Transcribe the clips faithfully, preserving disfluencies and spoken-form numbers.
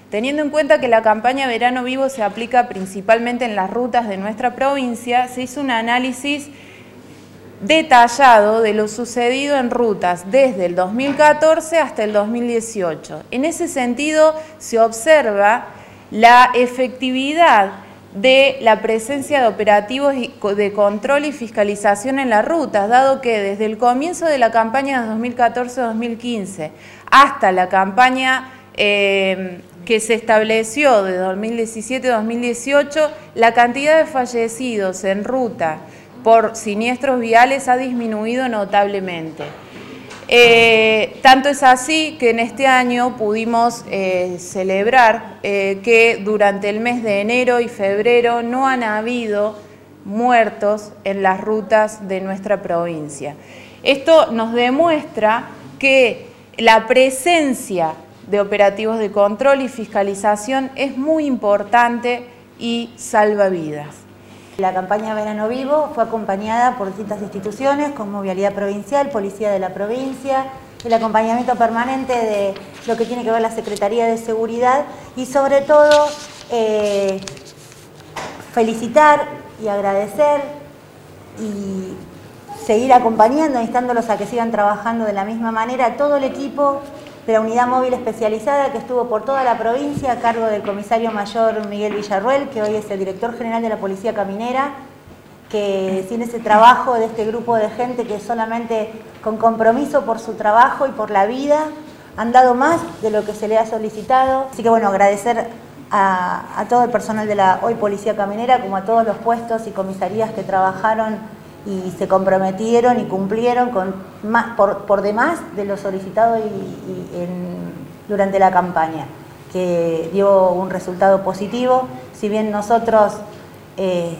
Teniendo en cuenta que la campaña Verano Vivo se aplica principalmente en las rutas de nuestra provincia, se hizo un análisis detallado de lo sucedido en rutas desde el dos mil catorce hasta el dos mil dieciocho. En ese sentido, se observa la efectividad de la presencia de operativos de control y fiscalización en las rutas, dado que desde el comienzo de la campaña de dos mil catorce a dos mil quince hasta la campaña eh, que se estableció de dos mil diecisiete a dos mil dieciocho, la cantidad de fallecidos en ruta por siniestros viales ha disminuido notablemente. Eh, tanto es así que en este año pudimos eh, celebrar eh, que durante el mes de enero y febrero no han habido muertos en las rutas de nuestra provincia. Esto nos demuestra que la presencia de operativos de control y fiscalización es muy importante y salva vidas. La campaña Verano Vivo fue acompañada por distintas instituciones como Vialidad Provincial, Policía de la Provincia, el acompañamiento permanente de lo que tiene que ver la Secretaría de Seguridad y sobre todo eh, felicitar y agradecer y seguir acompañando, instándolos a que sigan trabajando de la misma manera a todo el equipo de la Unidad Móvil Especializada que estuvo por toda la provincia a cargo del Comisario Mayor Miguel Villarruel, que hoy es el Director General de la Policía Caminera, que sin ese trabajo de este grupo de gente que solamente con compromiso por su trabajo y por la vida han dado más de lo que se le ha solicitado. Así que bueno, agradecer a, a todo el personal de la hoy Policía Caminera, como a todos los puestos y comisarías que trabajaron y se comprometieron y cumplieron con más, por, por demás de lo solicitado y, y en, durante la campaña, que dio un resultado positivo. Si bien nosotros eh,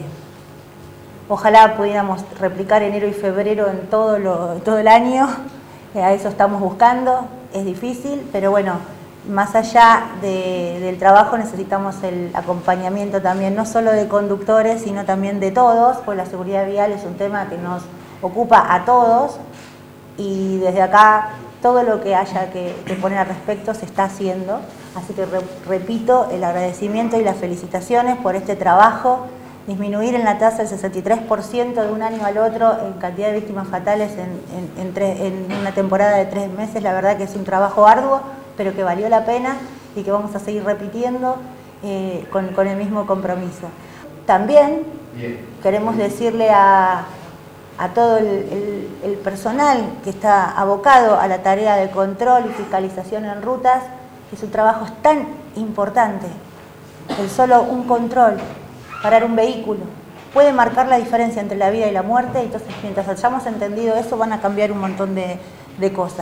ojalá pudiéramos replicar enero y febrero en todo, lo, todo el año, eh, a eso estamos buscando, es difícil, pero bueno, más allá de, del trabajo necesitamos el acompañamiento también, no solo de conductores, sino también de todos, pues la seguridad vial es un tema que nos ocupa a todos y desde acá todo lo que haya que, que poner al respecto se está haciendo. Así que re, repito el agradecimiento y las felicitaciones por este trabajo. Disminuir en la tasa el sesenta y tres por ciento de un año al otro en cantidad de víctimas fatales en, en, en, tres, en una temporada de tres meses, la verdad que es un trabajo arduo, pero que valió la pena y que vamos a seguir repitiendo eh, con, con el mismo compromiso. También Bien. queremos decirle a, a todo el, el, el personal que está abocado a la tarea de control y fiscalización en rutas que su trabajo es tan importante. El solo un control, parar un vehículo, puede marcar la diferencia entre la vida y la muerte. Entonces, mientras hayamos entendido eso, van a cambiar un montón de, de cosas.